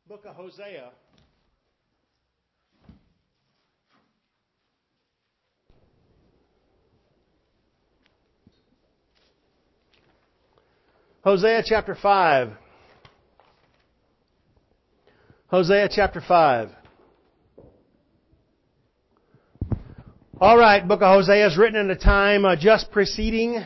Book of Hosea. Hosea chapter 5. Hosea chapter 5. All right, Book of Hosea is written in a time just preceding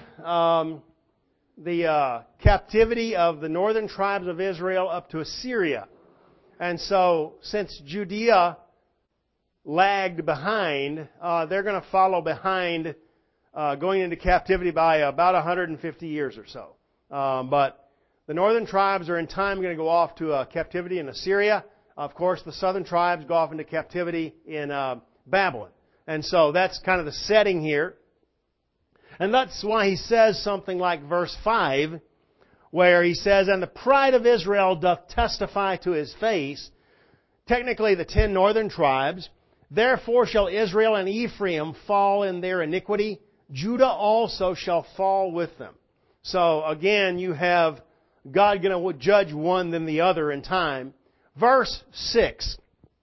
the captivity of the northern tribes of Israel up to Assyria. And so, since Judea lagged behind, they're going to follow behind going into captivity by about 150 years or so. But the northern tribes are in time going to go off to captivity in Assyria. Of course, the southern tribes go off into captivity in Babylon. And so that's kind of the setting here. And that's why he says something like verse 5, where he says, "And the pride of Israel doth testify to his face," technically the 10 northern tribes, "Therefore shall Israel and Ephraim fall in their iniquity, Judah also shall fall with them." So again, you have God going to judge one than the other in time. Verse 6,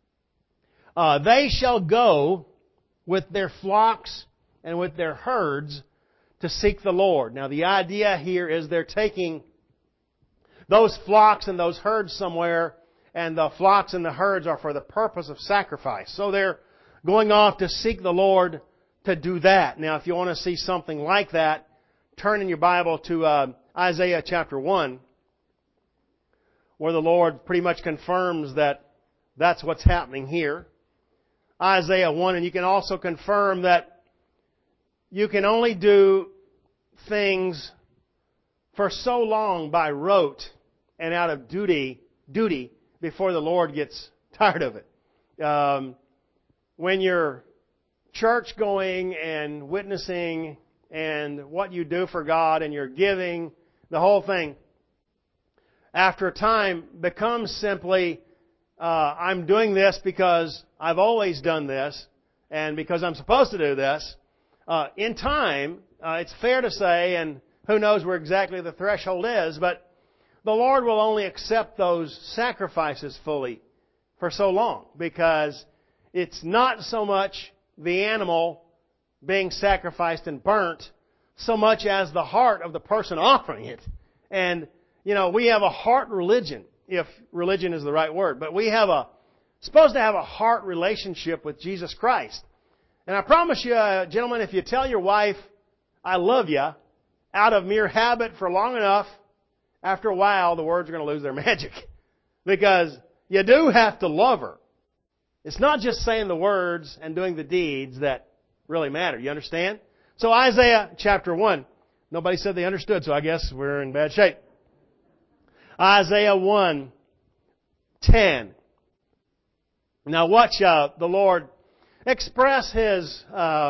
"They shall go with their flocks and with their herds to seek the Lord." Now the idea here is they're taking those flocks and those herds somewhere, and the flocks and the herds are for the purpose of sacrifice. So they're going off to seek the Lord to do that. Now if you want to see something like that, turn in your Bible to Isaiah chapter 1, where the Lord pretty much confirms that that's what's happening here. Isaiah 1, and you can also confirm that you can only do things for so long by rote and out of duty before the Lord gets tired of it. When you're church going and witnessing and what you do for God and you're giving, the whole thing, after a time becomes simply, I'm doing this because I've always done this and because I'm supposed to do this. In time, it's fair to say, and who knows where exactly the threshold is, but the Lord will only accept those sacrifices fully for so long, because it's not so much the animal being sacrificed and burnt so much as the heart of the person offering it. And, we have a heart religion, if religion is the right word, but we have supposed to have a heart relationship with Jesus Christ. And I promise you, gentlemen, if you tell your wife, "I love you," out of mere habit for long enough, after a while, the words are going to lose their magic. Because you do have to love her. It's not just saying the words and doing the deeds that really matter. You understand? So Isaiah chapter 1. Nobody said they understood, so I guess we're in bad shape. Isaiah 1:10. Now watch the Lord express His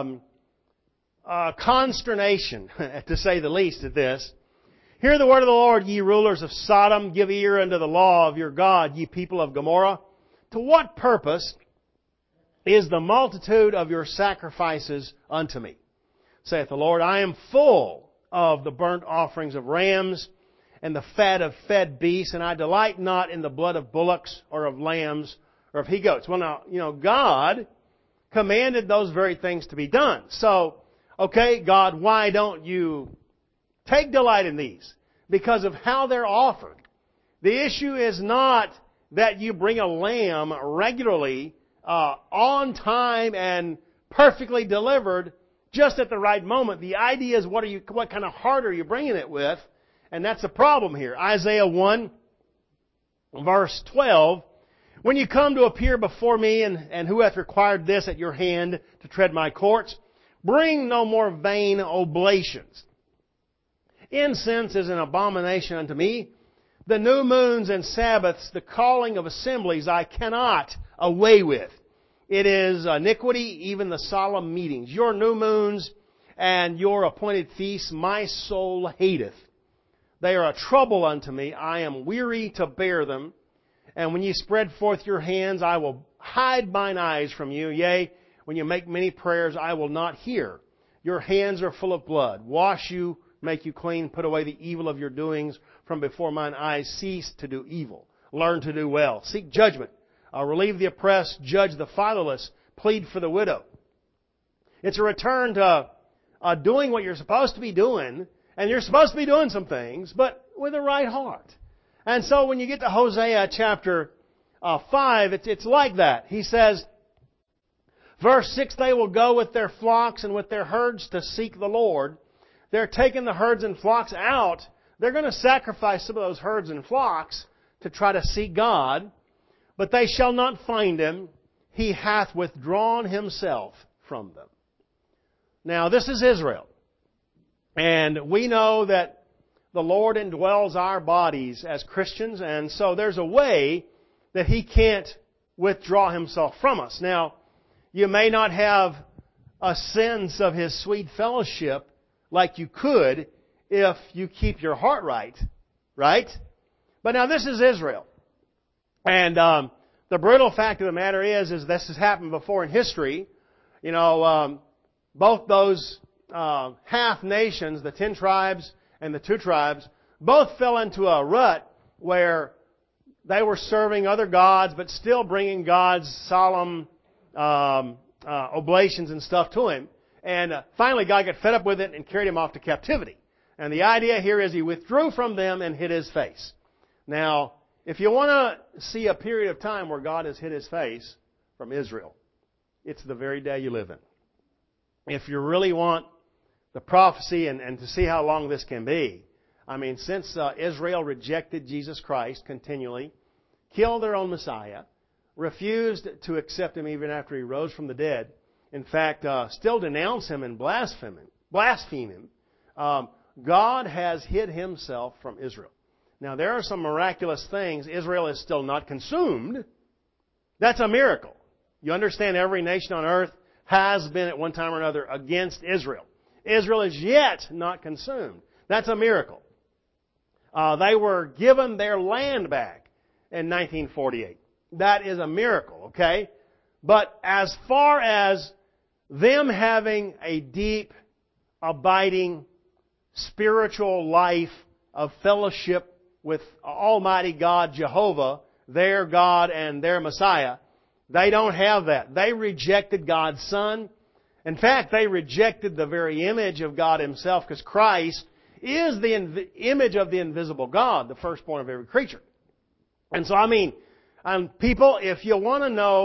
consternation, to say the least, at this. "Hear the word of the Lord, ye rulers of Sodom. Give ear unto the law of your God, ye people of Gomorrah. To what purpose is the multitude of your sacrifices unto me? Saith the Lord, I am full of the burnt offerings of rams and the fat of fed beasts, and I delight not in the blood of bullocks or of lambs or of he-goats." Well now, God commanded those very things to be done. So, okay, God, why don't you take delight in these? Because of how they're offered. The issue is not that you bring a lamb regularly, on time and perfectly delivered just at the right moment. The idea is what kind of heart are you bringing it with? And that's the problem here. Isaiah 1, verse 12. "When you come to appear before me, and who hath required this at your hand to tread my courts? Bring no more vain oblations. Incense is an abomination unto me. The new moons and Sabbaths, the calling of assemblies, I cannot away with. It is iniquity, even the solemn meetings. Your new moons and your appointed feasts, my soul hateth. They are a trouble unto me. I am weary to bear them. And when ye spread forth your hands, I will hide mine eyes from you. Yea, when you make many prayers, I will not hear. Your hands are full of blood. Wash you, make you clean, put away the evil of your doings from before mine eyes. Cease to do evil. learn to do well. Seek judgment. Relieve the oppressed. Judge the fatherless. Plead for the widow. It's a return to doing what you're supposed to be doing, and you're supposed to be doing some things, but with a right heart. And so when you get to Hosea chapter 5, it's like that. He says, verse 6, they will go with their flocks and with their herds to seek the Lord. They're taking the herds and flocks out. They're going to sacrifice some of those herds and flocks to try to seek God, but they shall not find Him. He hath withdrawn Himself from them. Now, this is Israel. And we know that the Lord indwells our bodies as Christians, and so there's a way that He can't withdraw Himself from us. Now, you may not have a sense of His sweet fellowship like you could if you keep your heart right? But now this is Israel. And the brutal fact of the matter is this has happened before in history. You know, both those half nations, the 10 tribes and the 2 tribes, both fell into a rut where they were serving other gods, but still bringing God's solemn oblations and stuff to Him. And finally, God got fed up with it and carried him off to captivity. And the idea here is He withdrew from them and hid His face. Now, if you want to see a period of time where God has hid His face from Israel, it's the very day you live in. If you really want the prophecy and to see how long this can be, I mean, since Israel rejected Jesus Christ continually, killed their own Messiah, refused to accept Him even after He rose from the dead, in fact, still denounce Him and blaspheme Him, God has hid Himself from Israel. Now, there are some miraculous things. Israel is still not consumed. That's a miracle. You understand, every nation on earth has been at one time or another against Israel. Israel is yet not consumed. That's a miracle. They were given their land back in 1948. That is a miracle, okay? But as far as them having a deep, abiding, spiritual life of fellowship with Almighty God, Jehovah, their God and their Messiah, they don't have that. They rejected God's Son. In fact, they rejected the very image of God Himself, because Christ is the image of the invisible God, the firstborn of every creature. And so, people, if you want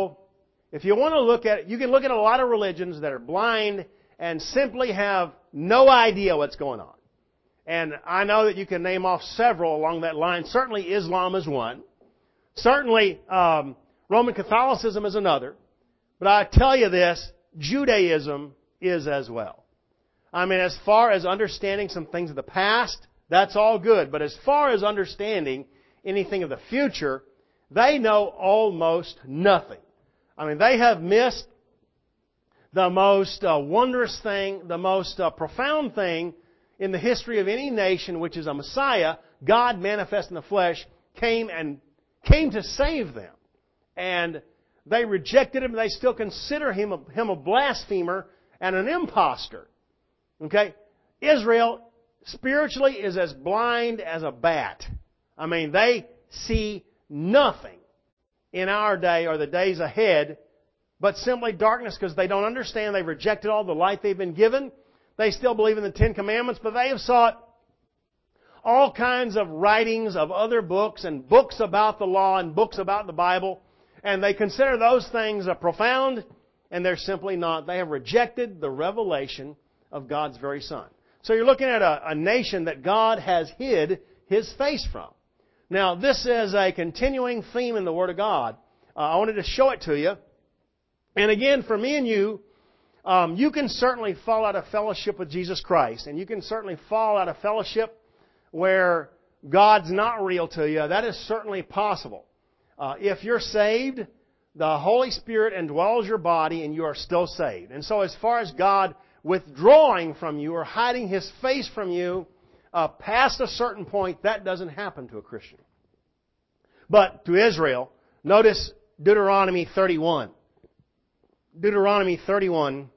to look at it, you can look at a lot of religions that are blind and simply have no idea what's going on. And I know that you can name off several along that line. Certainly Islam is one. Certainly Roman Catholicism is another. But I tell you this, Judaism is as well. As far as understanding some things of the past, that's all good. But as far as understanding anything of the future, they know almost nothing. They have missed the most wondrous thing, the most profound thing in the history of any nation, which is a Messiah, God manifest in the flesh, came to save them. And they rejected Him. They still consider him a blasphemer and an imposter. Okay? Israel spiritually is as blind as a bat. They see nothing in our day or the days ahead but simply darkness, because they don't understand. They've rejected all the light they've been given. They still believe in the 10 Commandments, but they have sought all kinds of writings of other books and books about the law and books about the Bible, and they consider those things profound, and they're simply not. They have rejected the revelation of God's very Son. So you're looking at a nation that God has hid His face from. Now, this is a continuing theme in the Word of God. I wanted to show it to you. And again, for me and you, you can certainly fall out of fellowship with Jesus Christ. And you can certainly fall out of fellowship where God's not real to you. That is certainly possible. If you're saved, the Holy Spirit indwells your body and you are still saved. And so as far as God withdrawing from you or hiding His face from you, past a certain point, that doesn't happen to a Christian. But to Israel, notice Deuteronomy 31. Deuteronomy 31,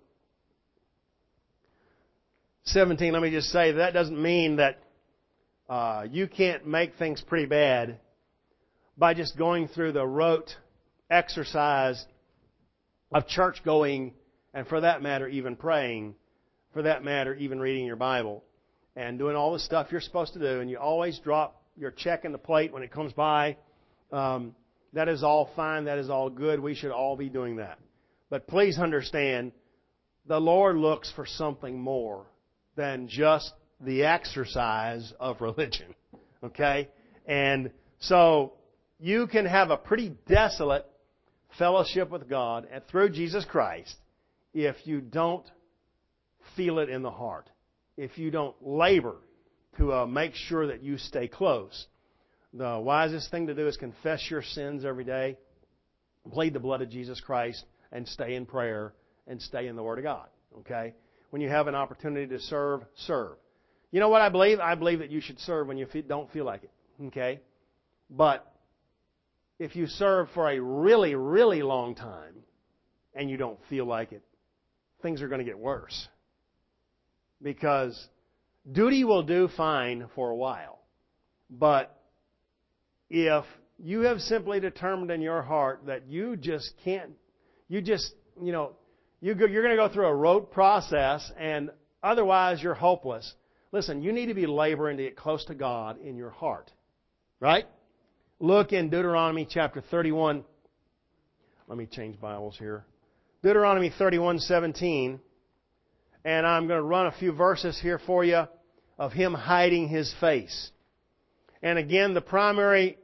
17, let me just say, that doesn't mean that you can't make things pretty bad. by just going through the rote exercise of church going, and for that matter, even praying, for that matter, even reading your Bible, and doing all the stuff you're supposed to do, and you always drop your check in the plate when it comes by. That is all fine. That is all good. We should all be doing that. But please understand, the Lord looks for something more than just the exercise of religion. Okay? And so you can have a pretty desolate fellowship with God and through Jesus Christ if you don't feel it in the heart. If you don't labor to make sure that you stay close. The wisest thing to do is confess your sins every day, plead the blood of Jesus Christ, and stay in prayer and stay in the Word of God. Okay? When you have an opportunity to serve, serve. You know what I believe? I believe that you should serve when you don't feel like it. Okay? But if you serve for a really, really long time and you don't feel like it, things are going to get worse. Because duty will do fine for a while. But if you have simply determined in your heart that you just can't, you're going to go through a rote process and otherwise you're hopeless. Listen, you need to be laboring to get close to God in your heart. Right? Look in Deuteronomy chapter 31. Let me change Bibles here. Deuteronomy 31:17. And I'm going to run a few verses here for you of Him hiding His face. And again, the primary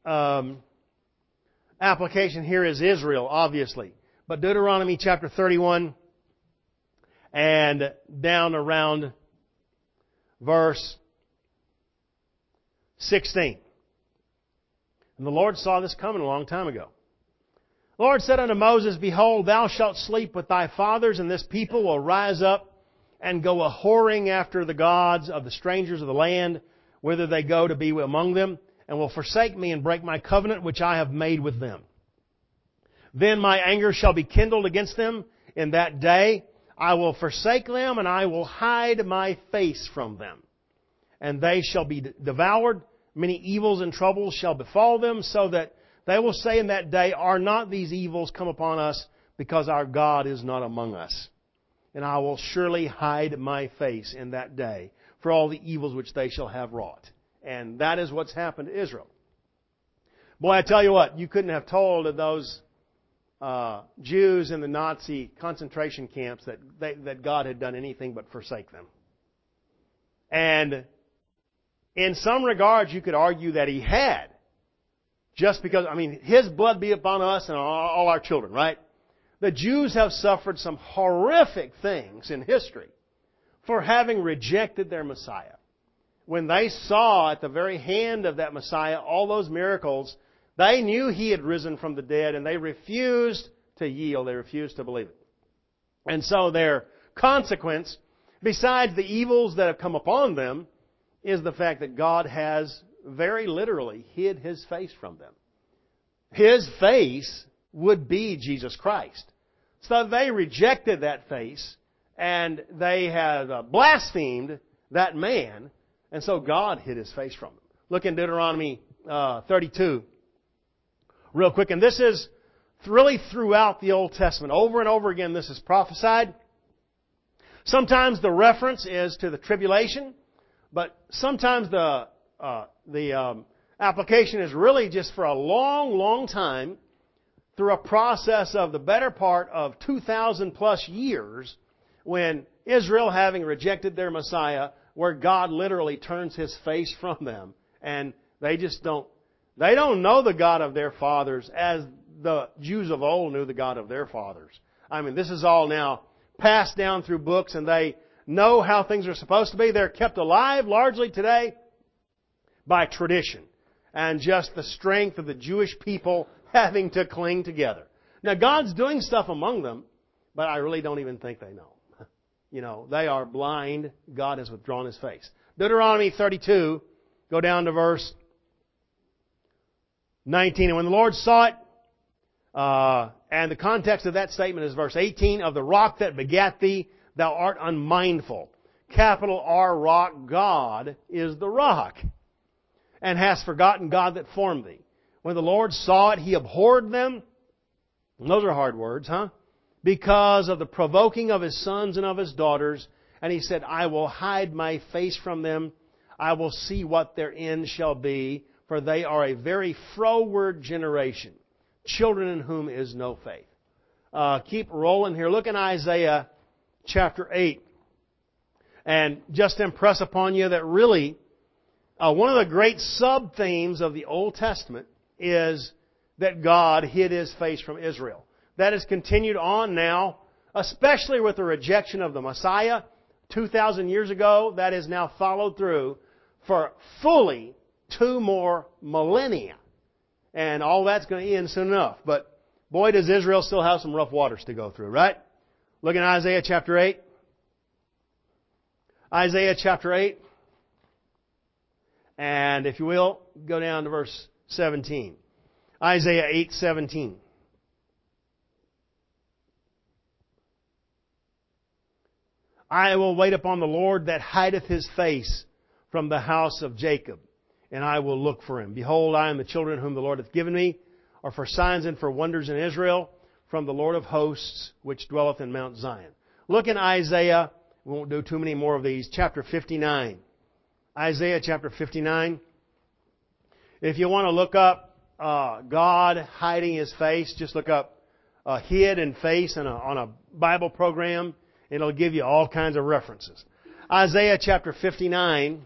application here is Israel, obviously. But Deuteronomy chapter 31 and down around verse 16. And the Lord saw this coming a long time ago. The Lord said unto Moses, Behold, thou shalt sleep with thy fathers, and this people will rise up and go a-whoring after the gods of the strangers of the land, whither they go to be among them, and will forsake me and break my covenant which I have made with them. Then my anger shall be kindled against them in that day. I will forsake them, and I will hide my face from them. And they shall be devoured. Many evils and troubles shall befall them, so that they will say in that day, Are not these evils come upon us, because our God is not among us? And I will surely hide my face in that day for all the evils which they shall have wrought. And that is what's happened to Israel. Boy, I tell you what, you couldn't have told of those Jews in the Nazi concentration camps that God had done anything but forsake them. And in some regards, you could argue that He had. Just because, His blood be upon us and all our children, right? The Jews have suffered some horrific things in history for having rejected their Messiah. When they saw at the very hand of that Messiah all those miracles, they knew He had risen from the dead and they refused to yield. They refused to believe it. And so their consequence, besides the evils that have come upon them, is the fact that God has very literally hid His face from them. His face would be Jesus Christ. So they rejected that face and they had blasphemed that man, and so God hid His face from them. Look in Deuteronomy 32 real quick. And this is really throughout the Old Testament. Over and over again this is prophesied. Sometimes the reference is to the tribulation, but sometimes the application is really just for a long, long time through a process of the better part of 2,000 plus years when Israel, having rejected their Messiah, where God literally turns His face from them. And they don't know the God of their fathers as the Jews of old knew the God of their fathers. This is all now passed down through books and they know how things are supposed to be. They're kept alive largely today by tradition and just the strength of the Jewish people having to cling together. Now, God's doing stuff among them, but I really don't even think they know. They are blind. God has withdrawn His face. Deuteronomy 32, go down to verse 19. And when the Lord saw it, and the context of that statement is verse 18, Of the rock that begat thee, thou art unmindful. Capital R rock, God is the rock. And hast forgotten God that formed thee. When the Lord saw it, He abhorred them. And those are hard words, huh? Because of the provoking of His sons and of His daughters. And He said, I will hide my face from them. I will see what their end shall be. For they are a very froward generation, children in whom is no faith. Keep rolling here. Look in Isaiah chapter 8. And just impress upon you that really, one of the great sub-themes of the Old Testament is that God hid His face from Israel. That has continued on now, especially with the rejection of the Messiah 2,000 years ago. That is now followed through for fully 2 more millennia. And all that's going to end soon enough. But boy, does Israel still have some rough waters to go through, right? Look in Isaiah chapter 8. Isaiah chapter 8. And if you will, go down to verse 17. Isaiah 8:17. I will wait upon the Lord that hideth His face from the house of Jacob, and I will look for Him. Behold, I am the children whom the Lord hath given me, are for signs and for wonders in Israel, from the Lord of hosts, which dwelleth in Mount Zion. Look in Isaiah, we won't do too many more of these, chapter 59. Isaiah chapter 59. If you want to look up God hiding His face, just look up hid and face on a Bible program. It'll give you all kinds of references. Isaiah chapter 59.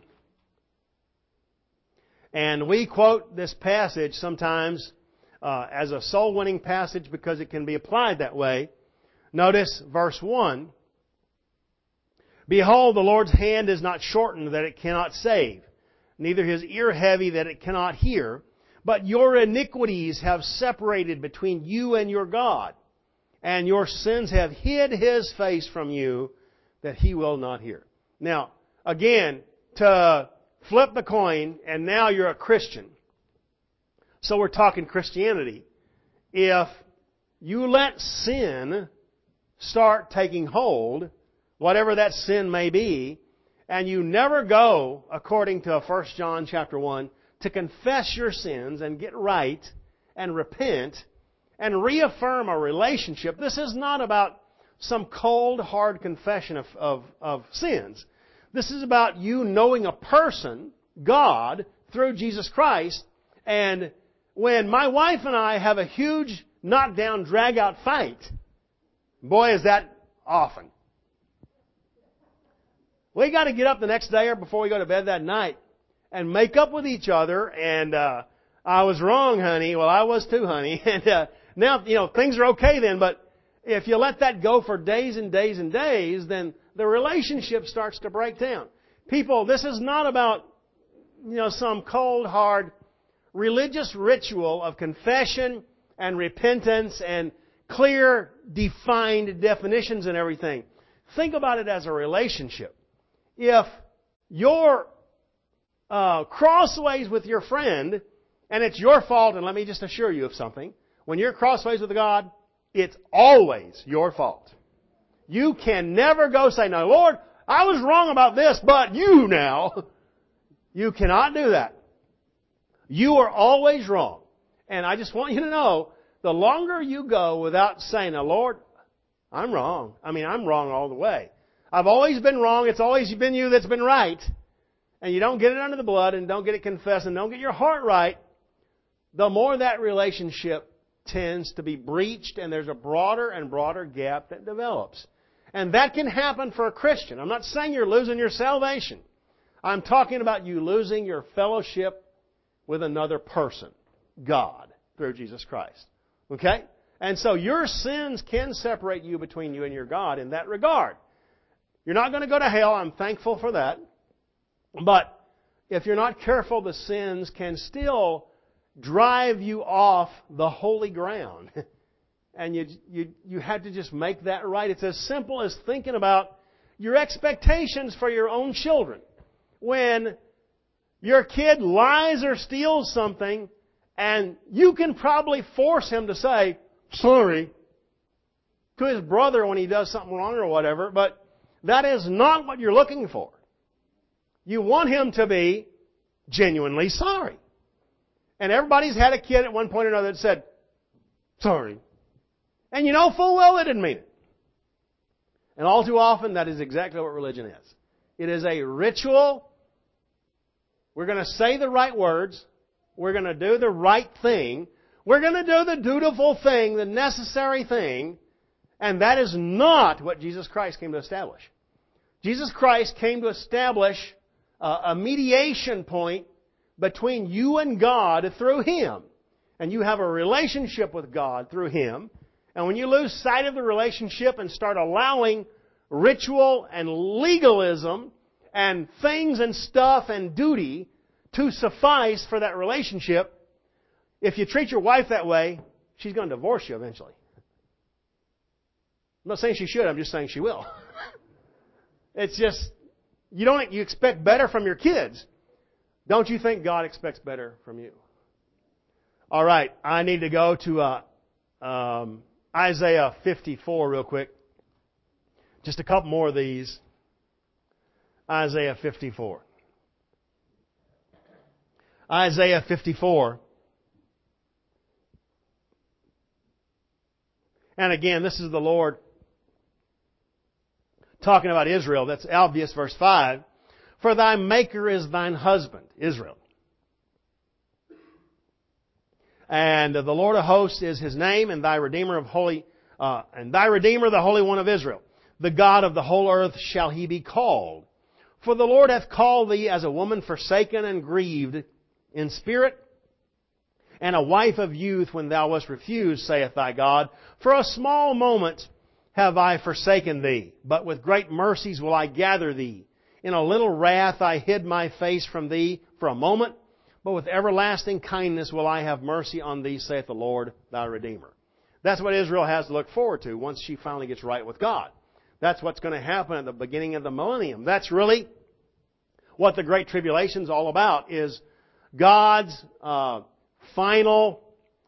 And we quote this passage sometimes as a soul-winning passage because it can be applied that way. Notice verse 1. Behold, the Lord's hand is not shortened that it cannot save, neither His ear heavy that it cannot hear. But your iniquities have separated between you and your God, and your sins have hid His face from you that He will not hear. Now, again, to flip the coin, and now you're a Christian. So we're talking Christianity. If you let sin start taking hold, whatever that sin may be, and you never go, according to 1 John chapter 1, to confess your sins and get right and repent and reaffirm a relationship. This is not about some cold, hard confession of sins. This is about you knowing a person, God, through Jesus Christ. And when my wife and I have a huge knockdown, drag-out fight, boy, is that often. We got to get up the next day or before we go to bed that night and make up with each other. And I was wrong, honey. Well, I was too, honey. And now, things are okay then. But if you let that go for days and days and days, then the relationship starts to break down. People, this is not about, some cold, hard religious ritual of confession and repentance and clear, defined definitions and everything. Think about it as a relationship. If you're crossways with your friend, and it's your fault, and let me just assure you of something. When you're crossways with God, it's always your fault. You can never go say, "Now, Lord, I was wrong about this, but you now." You cannot do that. You are always wrong. And I just want you to know, the longer you go without saying, "Now, Lord, I'm wrong. I'm wrong all the way. I've always been wrong. It's always been you that's been right." And you don't get it under the blood and don't get it confessed and don't get your heart right, the more that relationship tends to be breached and there's a broader and broader gap that develops. And that can happen for a Christian. I'm not saying you're losing your salvation. I'm talking about you losing your fellowship with another person, God, through Jesus Christ. Okay? And so your sins can separate you between you and your God in that regard. You're not going to go to hell. I'm thankful for that. But if you're not careful, the sins can still drive you off the holy ground. And you have to just make that right. It's as simple as thinking about your expectations for your own children. When your kid lies or steals something, and you can probably force him to say, "Sorry," to his brother when he does something wrong or whatever, but that is not what you're looking for. You want him to be genuinely sorry. And everybody's had a kid at one point or another that said, sorry. And you know full well they didn't mean it. And all too often, that is exactly what religion is. It is a ritual. We're going to say the right words. We're going to do the right thing. We're going to do the dutiful thing, the necessary thing. And that is not what Jesus Christ came to establish. Jesus Christ came to establish a mediation point between you and God through Him. And you have a relationship with God through Him. And when you lose sight of the relationship and start allowing ritual and legalism and things and stuff and duty to suffice for that relationship, if you treat your wife that way, she's going to divorce you eventually. I'm not saying she should, I'm just saying she will. It's just, you expect better from your kids. Don't you think God expects better from you? All right, I need to go to Isaiah 54 real quick. Just a couple more of these. Isaiah 54. Isaiah 54. And again, this is the Lord talking about Israel. That's obvious, verse 5. For thy Maker is thine husband, Israel. And the Lord of hosts is His name, and thy Redeemer the Holy One of Israel. The God of the whole earth shall He be called. For the Lord hath called thee as a woman forsaken and grieved in spirit, and a wife of youth when thou wast refused, saith thy God. For a small moment have I forsaken thee, but with great mercies will I gather thee. In a little wrath I hid my face from thee for a moment, but with everlasting kindness will I have mercy on thee, saith the Lord thy Redeemer. That's what Israel has to look forward to once she finally gets right with God. That's what's going to happen at the beginning of the millennium. That's really what the Great Tribulation is all about, is God's final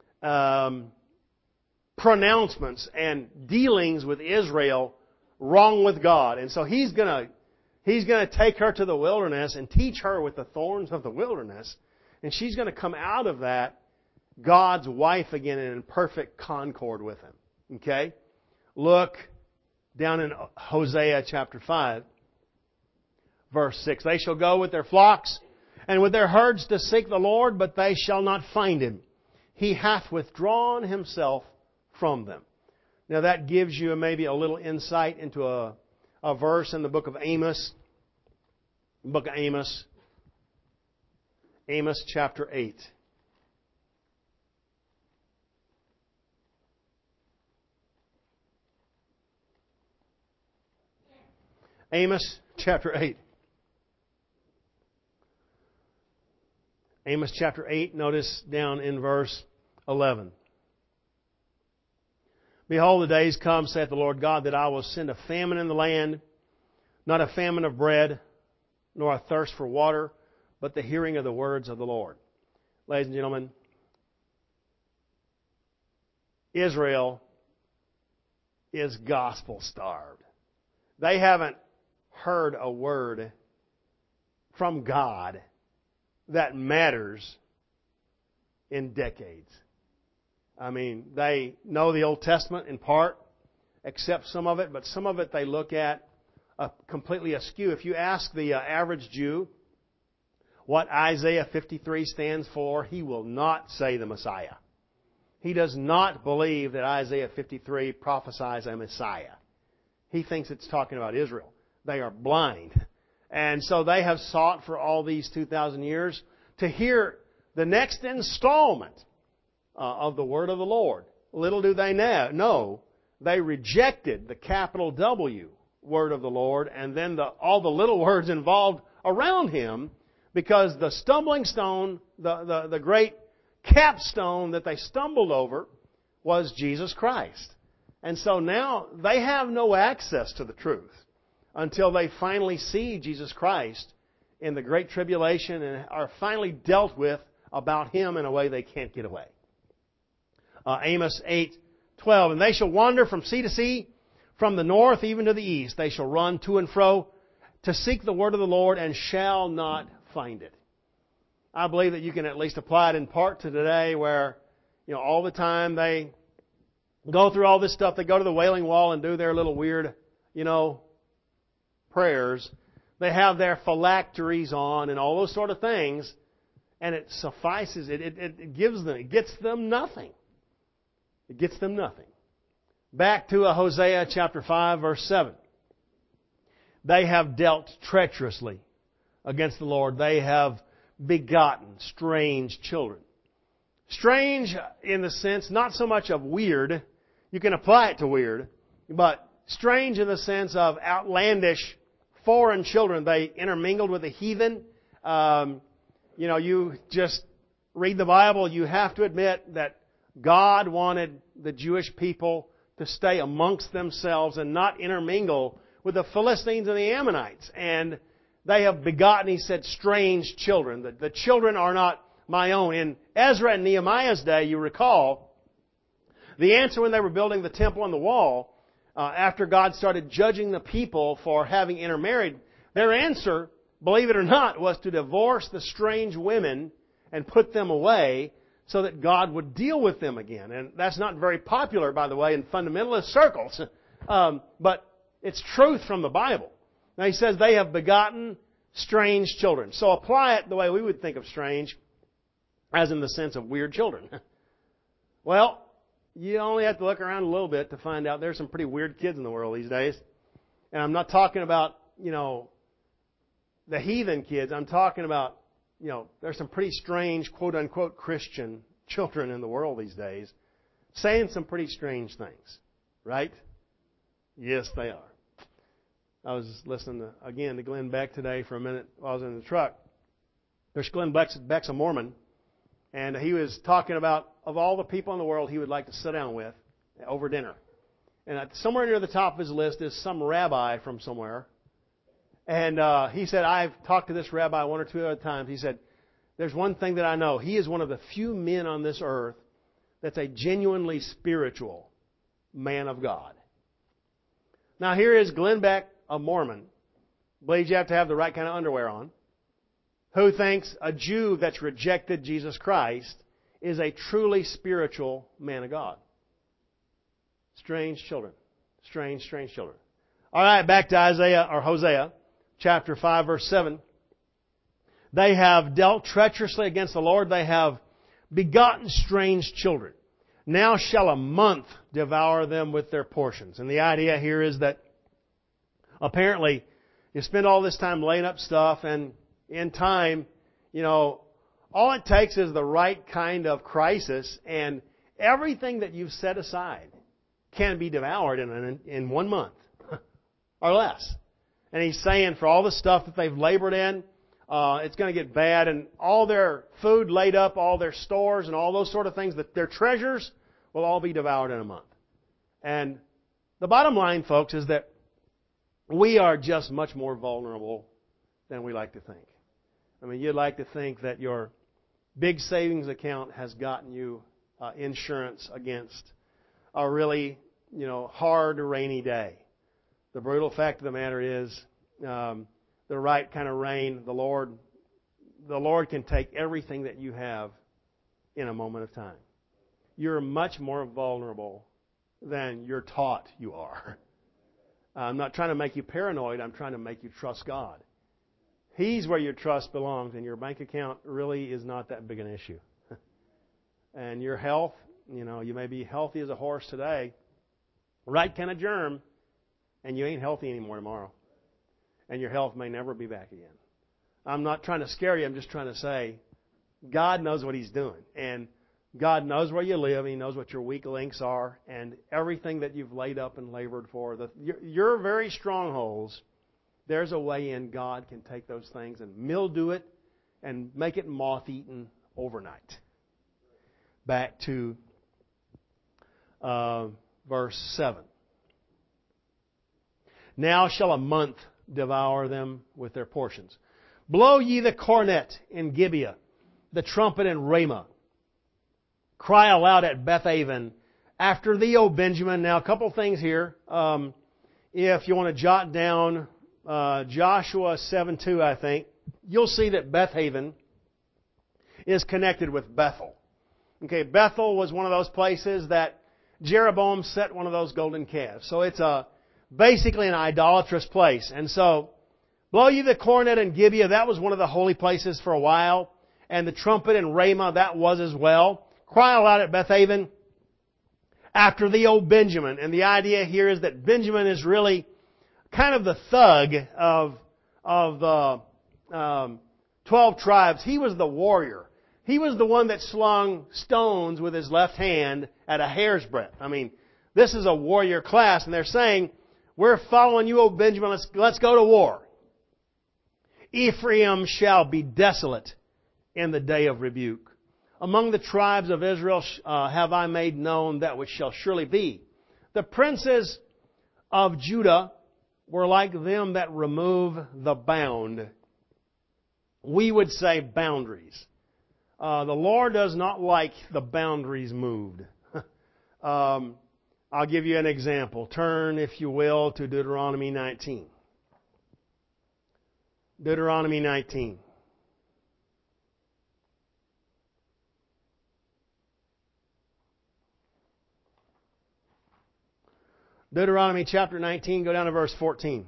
pronouncements and dealings with Israel wrong with God. And so He's going to take her to the wilderness and teach her with the thorns of the wilderness. And she's going to come out of that God's wife again and in perfect concord with Him. Okay? Look down in Hosea chapter 5, verse 6. They shall go with their flocks and with their herds to seek the Lord, but they shall not find Him. He hath withdrawn Himself from them. Now that gives you maybe a little insight into a verse in the book of Amos. Book of Amos. Amos chapter 8. Amos chapter 8. Amos chapter 8, notice down in verse 11. Behold, the days come, saith the Lord God, that I will send a famine in the land, not a famine of bread, nor a thirst for water, but the hearing of the words of the Lord. Ladies and gentlemen, Israel is gospel starved. They haven't heard a word from God that matters in decades. I mean, they know the Old Testament in part, accept some of it, but some of it they look at completely askew. If you ask the average Jew what Isaiah 53 stands for, he will not say the Messiah. He does not believe that Isaiah 53 prophesies a Messiah. He thinks it's talking about Israel. They are blind. And so they have sought for all these 2,000 years to hear the next installment of the word of the Lord. Little do they know, they rejected the capital W word of the Lord and then all the little words involved around Him, because the stumbling stone, the great capstone that they stumbled over was Jesus Christ. And so now they have no access to the truth until they finally see Jesus Christ in the Great Tribulation and are finally dealt with about Him in a way they can't get away. Amos 8:12, and they shall wander from sea to sea, from the north even to the east. They shall run to and fro to seek the word of the Lord and shall not find it. I believe that you can at least apply it in part to today where, all the time they go through all this stuff. They go to the Wailing Wall and do their little weird, prayers. They have their phylacteries on and all those sort of things. And it suffices. It gets them nothing. It gets them nothing. Back to Hosea chapter 5 verse 7. They have dealt treacherously against the Lord. They have begotten strange children. Strange in the sense, not so much of weird. You can apply it to weird. But strange in the sense of outlandish, foreign children. They intermingled with the heathen. You just read the Bible, you have to admit that God wanted the Jewish people to stay amongst themselves and not intermingle with the Philistines and the Ammonites. And they have begotten, he said, strange children. The children are not my own. In Ezra and Nehemiah's day, you recall, the answer when they were building the temple and the wall, after God started judging the people for having intermarried, their answer, believe it or not, was to divorce the strange women and put them away so that God would deal with them again. And that's not very popular, by the way, in fundamentalist circles. But it's truth from the Bible. Now he says they have begotten strange children. So apply it the way we would think of strange, as in the sense of weird children. Well, you only have to look around a little bit to find out there's some pretty weird kids in the world these days. And I'm not talking about, the heathen kids. I'm talking about, there's some pretty strange, quote-unquote, Christian children in the world these days saying some pretty strange things. Right? Yes, they are. I was listening to Glenn Beck today for a minute while I was in the truck. There's Glenn Beck's a Mormon, and he was talking about, of all the people in the world he would like to sit down with over dinner. And somewhere near the top of his list is some rabbi from somewhere. And he said, I've talked to this rabbi one or two other times. He said, there's one thing that I know. He is one of the few men on this earth that's a genuinely spiritual man of God. Now here is Glenn Beck, a Mormon, believes you have to have the right kind of underwear on, who thinks a Jew that's rejected Jesus Christ is a truly spiritual man of God. Strange children. Strange children. All right, back to Hosea. Chapter 5, verse 7. They have dealt treacherously against the Lord. They have begotten strange children. Now shall a month devour them with their portions. And the idea here is that apparently you spend all this time laying up stuff, and in time, all it takes is the right kind of crisis, and everything that you've set aside can be devoured in 1 month or less. And he's saying for all the stuff that they've labored in, it's going to get bad. And all their food laid up, all their stores and all those sort of things, that their treasures will all be devoured in a month. And the bottom line, folks, is that we are just much more vulnerable than we like to think. I mean, you'd like to think that your big savings account has gotten you insurance against a really, hard, rainy day. The brutal fact of the matter is, the right kind of rain, the Lord can take everything that you have in a moment of time. You're much more vulnerable than you're taught you are. I'm not trying to make you paranoid. I'm trying to make you trust God. He's where your trust belongs, and your bank account really is not that big an issue. And your health, you may be healthy as a horse today, right kind of germ, and you ain't healthy anymore tomorrow. And your health may never be back again. I'm not trying to scare you. I'm just trying to say God knows what He's doing. And God knows where you live. He knows what your weak links are. And everything that you've laid up and labored for, your very strongholds, there's a way in God can take those things and mildew it and make it moth-eaten overnight. Back to verse 7. Now shall a month devour them with their portions. Blow ye the cornet in Gibeah, the trumpet in Ramah. Cry aloud at Bethaven. After thee, O Benjamin. Now, a couple things here. If you want to jot down Joshua 7:2, I think, you'll see that Bethaven is connected with Bethel. Okay, Bethel was one of those places that Jeroboam set one of those golden calves. So it's basically an idolatrous place. And so, blow ye the cornet in Gibeah, that was one of the holy places for a while. And the trumpet in Ramah, that was as well. Cry aloud at Bethaven after thee, O Benjamin. And the idea here is that Benjamin is really kind of the thug of the 12 tribes. He was the warrior. He was the one that slung stones with his left hand at a hair's breadth. I mean, this is a warrior class, and they're saying, we're following you, O Benjamin, let's go to war. Ephraim shall be desolate in the day of rebuke. Among the tribes of Israel have I made known that which shall surely be. The princes of Judah were like them that remove the bound. We would say boundaries. The Lord does not like the boundaries moved. I'll give you an example. Turn, if you will, to Deuteronomy 19. Deuteronomy 19. Deuteronomy chapter 19, go down to verse 14.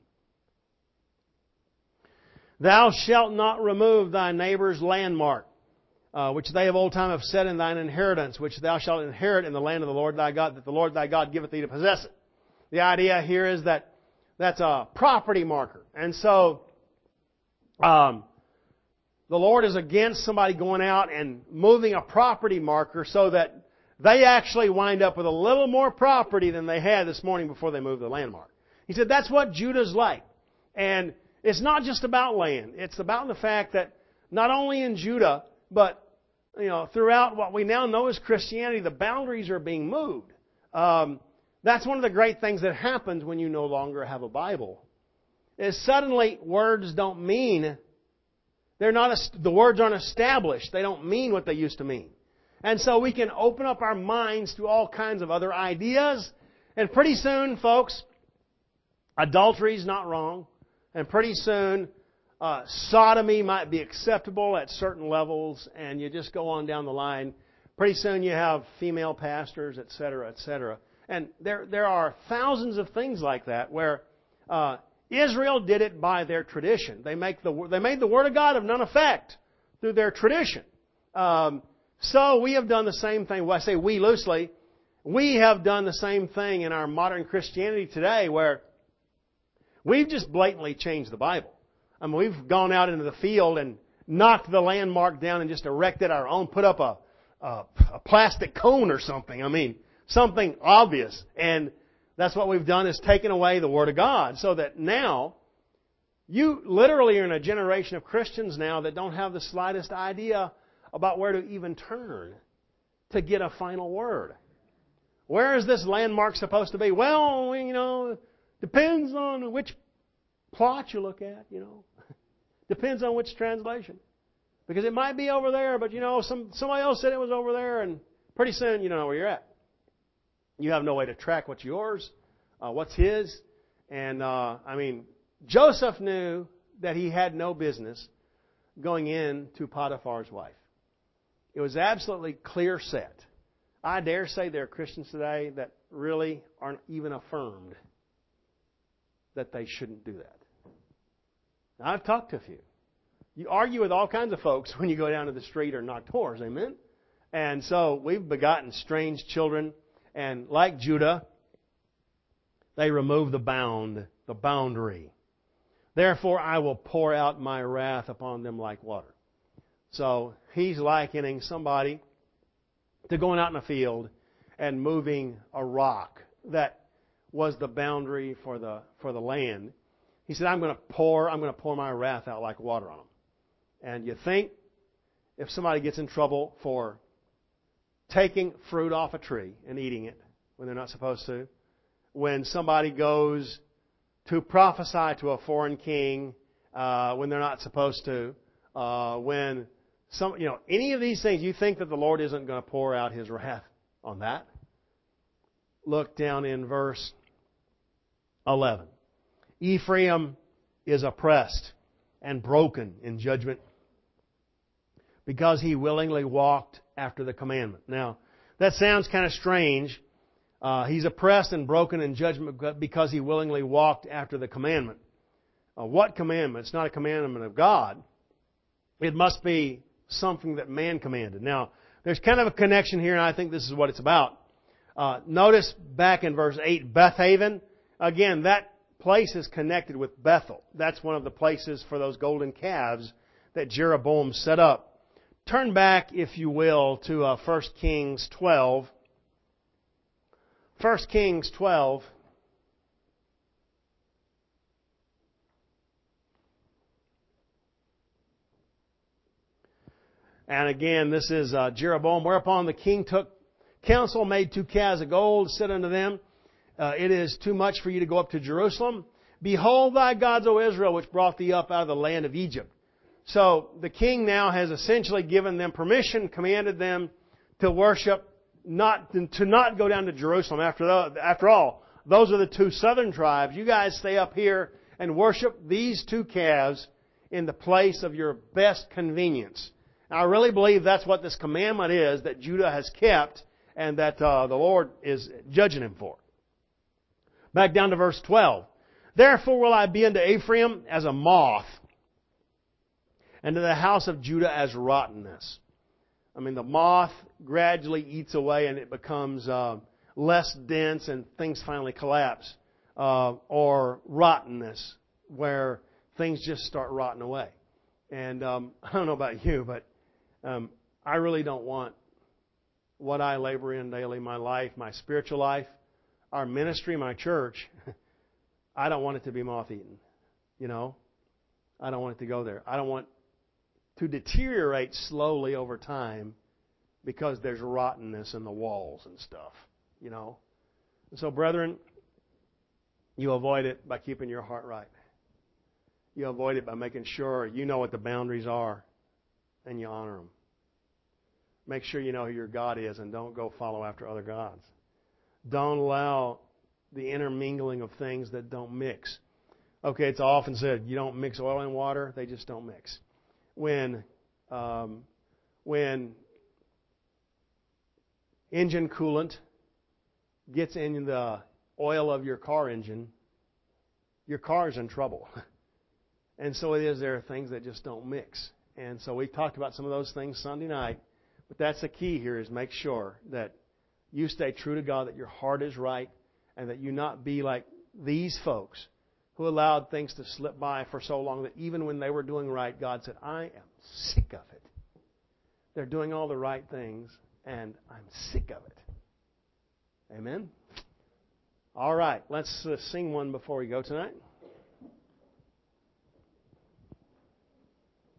Thou shalt not remove thy neighbor's landmark, which they of old time have set in thine inheritance, which thou shalt inherit in the land of the Lord thy God, that the Lord thy God giveth thee to possess it. The idea here is that that's a property marker. And so, the Lord is against somebody going out and moving a property marker so that they actually wind up with a little more property than they had this morning before they moved the landmark. He said that's what Judah's like. And it's not just about land. It's about the fact that not only in Judah, but throughout what we now know as Christianity, the boundaries are being moved. That's one of the great things that happens when you no longer have a Bible. Is suddenly words don't mean, the words aren't established. They don't mean what they used to mean. And so we can open up our minds to all kinds of other ideas. And pretty soon, folks, adultery is not wrong. And pretty soon, sodomy might be acceptable at certain levels. And you just go on down the line. Pretty soon you have female pastors, etc., etc. And there are thousands of things like that where Israel did it by their tradition. They made the Word of God of none effect through their tradition. So we have done the same thing. Well, I say we loosely. We have done the same thing in our modern Christianity today where we've just blatantly changed the Bible. I mean, we've gone out into the field and knocked the landmark down and just erected our own, put up a plastic cone or something. I mean, something obvious. And that's what we've done is taken away the Word of God so that now you literally are in a generation of Christians now that don't have the slightest idea about where to even turn to get a final word. Where is this landmark supposed to be? Well, depends on which plot you look at, Depends on which translation. Because it might be over there, but somebody else said it was over there, and pretty soon you don't know where you're at. You have no way to track what's yours, what's his. And, Joseph knew that he had no business going in to Potiphar's wife. It was absolutely clear set. I dare say there are Christians today that really aren't even affirmed that they shouldn't do that. Now, I've talked to a few. You argue with all kinds of folks when you go down to the street or knock doors, amen? And so we've begotten strange children, and like Judah, they remove the boundary. Therefore I will pour out my wrath upon them like water. So he's likening somebody to going out in a field and moving a rock that was the boundary for the land. He said, I'm going to pour my wrath out like water on them. And you think if somebody gets in trouble for taking fruit off a tree and eating it when they're not supposed to, when somebody goes to prophesy to a foreign king when they're not supposed to, when any of these things, you think that the Lord isn't going to pour out His wrath on that? Look down in verse 11. Ephraim is oppressed and broken in judgment. because he willingly walked after the commandment. Now, that sounds kind of strange. He's oppressed and broken in judgment because he willingly walked after the commandment. What commandment? It's not a commandment of God. It must be something that man commanded. Now, there's kind of a connection here, and I think this is what it's about. Notice back in verse 8, Bethaven. Again, that place is connected with Bethel. That's one of the places for those golden calves that Jeroboam set up. Turn back, if you will, to 1 Kings 12. 1 Kings 12. And again, this is Jeroboam. Whereupon the king took counsel, made 2 calves of gold, said unto them, it is too much for you to go up to Jerusalem. Behold thy gods, O Israel, which brought thee up out of the land of Egypt. So the king now has essentially given them permission, commanded them to worship, to not go down to Jerusalem. After all, those are the 2 southern tribes. You guys stay up here and worship these 2 calves in the place of your best convenience. Now, I really believe that's what this commandment is that Judah has kept and that the Lord is judging him for. Back down to verse 12. Therefore will I be unto Ephraim as a moth, and to the house of Judah as rottenness. I mean, the moth gradually eats away and it becomes less dense and things finally collapse. Or rottenness, where things just start rotting away. And I don't know about you, but I really don't want what I labor in daily, my life, my spiritual life, our ministry, my church, I don't want it to be moth-eaten. You know? I don't want it to go there. I don't want to deteriorate slowly over time because there's rottenness in the walls and stuff. You know? And so, brethren, you avoid it by keeping your heart right. You avoid it by making sure you know what the boundaries are and you honor them. Make sure you know who your God is and don't go follow after other gods. Don't allow the intermingling of things that don't mix. Okay, it's often said, you don't mix oil and water, they just don't mix. When engine coolant gets in the oil of your car engine, your car is in trouble. And so it is, there are things that just don't mix. And so we talked about some of those things Sunday night. But that's the key here, is make sure that you stay true to God, that your heart is right, and that you not be like these folks who allowed things to slip by for so long that even when they were doing right, God said, I am sick of it. They're doing all the right things, and I'm sick of it. Amen? All right, let's sing one before we go tonight.